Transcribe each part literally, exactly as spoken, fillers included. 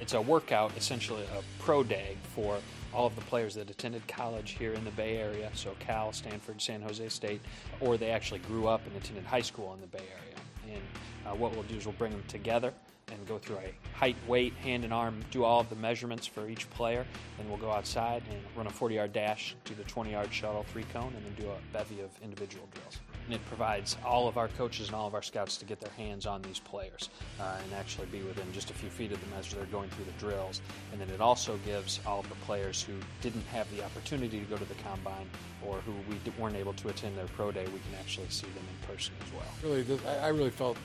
It's a workout, essentially a pro day for all of the players that attended college here in the Bay Area, so Cal, Stanford, San Jose State, or they actually grew up and attended high school in the Bay Area. And uh, what we'll do is we'll bring them together and go through a height, weight, hand and arm, do all of the measurements for each player. Then we'll go outside and run a forty-yard dash, do the twenty-yard shuttle, three-cone, and then do a bevy of individual drills. And it provides all of our coaches and all of our scouts to get their hands on these players uh, and actually be within just a few feet of them as they're going through the drills. And then it also gives all of the players who didn't have the opportunity to go to the combine or who we weren't able to attend their pro day, we can actually see them in person as well. Really, this, I really felt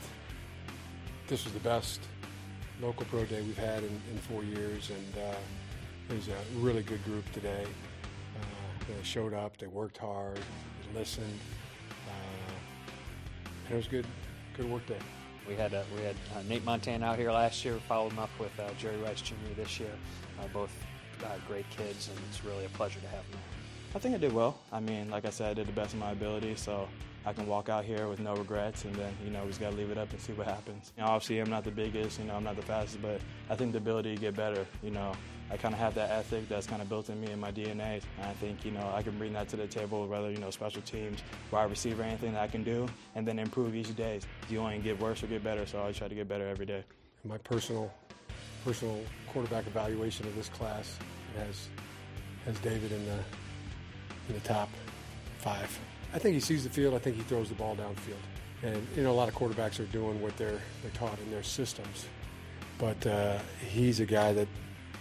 this was the best local pro day we've had in, in four years, and uh, it was a really good group today. Uh, they showed up, they worked hard, they listened, uh, and it was good, good work day. We had uh, we had uh, Nate Montana out here last year, followed him up with uh, Jerry Rice Junior this year, uh, both uh, great kids, and it's really a pleasure to have them. I think I did well. I mean, like I said, I did the best of my ability, so I can walk out here with no regrets, and then, you know, we just got to leave it up and see what happens. You know, obviously, I'm not the biggest, you know, I'm not the fastest, but I think the ability to get better, you know, I kind of have that ethic that's kind of built in me and my D N A, and I think, you know, I can bring that to the table, whether, you know, special teams, wide receiver, anything that I can do, and then improve each day. You only get worse or get better, so I always try to get better every day. My personal, personal quarterback evaluation of this class has, has David in the, in the top five. I think he sees the field. I think he throws the ball downfield. And, you know, a lot of quarterbacks are doing what they're, they're taught in their systems. But uh, he's a guy that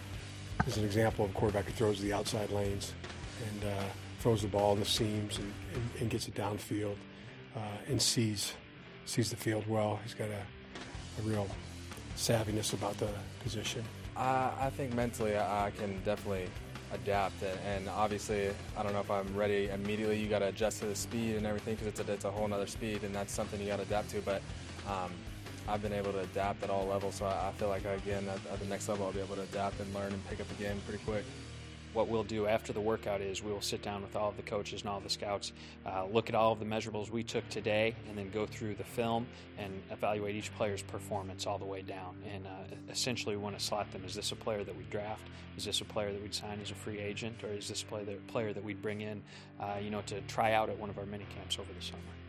is an example of a quarterback who throws the outside lanes and uh, throws the ball in the seams and, and, and gets it downfield uh, and sees sees the field well. He's got a, a real savviness about the position. Uh, I think mentally I can definitely adapt, and obviously I don't know if I'm ready immediately. You got to adjust to the speed and everything because it's a, it's a whole nother speed, and that's something you got to adapt to. But um, I've been able to adapt at all levels, so I, I feel like again at, at the next level I'll be able to adapt and learn and pick up the game pretty quick. What we'll do after the workout is we will sit down with all of the coaches and all of the scouts, uh, look at all of the measurables we took today, and then go through the film and evaluate each player's performance all the way down. And uh, essentially we want to slot them. Is this a player that we draft? Is this a player that we'd sign as a free agent? Or is this a player that, player that we'd bring in uh, you know, to try out at one of our mini camps over the summer?